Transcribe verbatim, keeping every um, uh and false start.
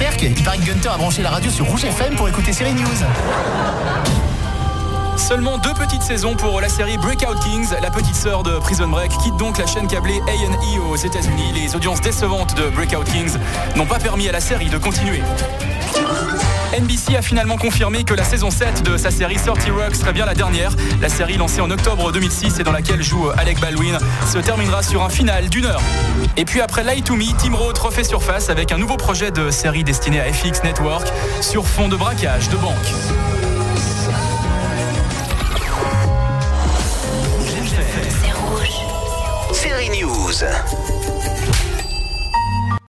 Perk, il paraît que Gunther a branché la radio sur Rouge F M pour écouter Série News. Seulement deux petites saisons pour la série Breakout Kings. La petite sœur de Prison Break quitte donc la chaîne câblée A and E aux États-Unis. Les audiences décevantes de Breakout Kings n'ont pas permis à la série de continuer. N B C a finalement confirmé que la saison sept de sa série thirty Rock serait bien la dernière. La série lancée en octobre deux mille six et dans laquelle joue Alec Baldwin se terminera sur un final d'une heure. Et puis après Lie to Me, Tim Roth refait surface avec un nouveau projet de série destiné à F X Network sur fond de braquage de banque. Série News.